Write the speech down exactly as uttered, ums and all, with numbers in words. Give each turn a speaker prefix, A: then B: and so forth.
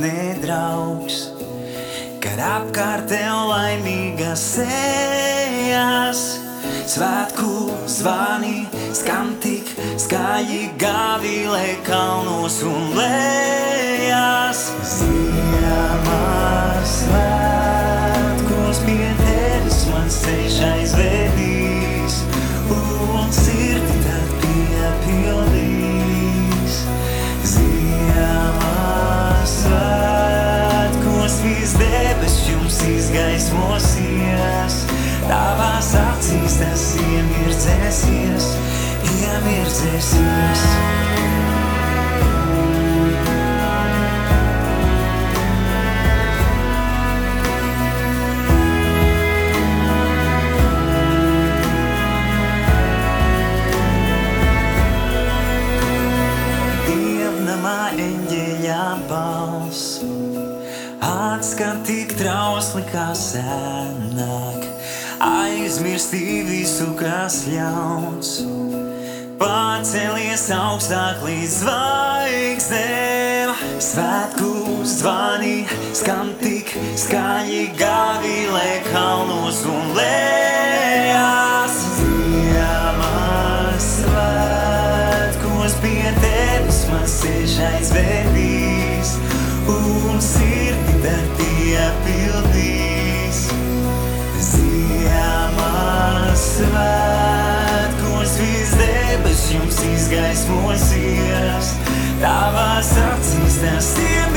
A: nedraugs, kad apkārt tev laimīgas sejas. Svētku zvani skan tik skaļi, Gāvile kalnos un lejās. Ziemā svētkos pie tevis man ceļš aizvedīs, un sirdi tad piepildīs. Ziemā svētkos vis debes jums izgaismosies, tavās acīs tas iemirdzēsies, iemirdzēsies. Dievnamā eņģeļa balss atskan tik trausli kā senāk, aizmirstī visu, kas ļauns, pārcelies augstāk līdz zvaigznēm. Svētku zvani skan tik skaļi, Gāvile kalnos un lejās. Ziemā svētkos pie tevis man ceļš aizvedīs, un sirdi tad piepildīs. Ziemā svētkos vis debes jums izgaismosies, tavās acīs tas iemirdzēsies.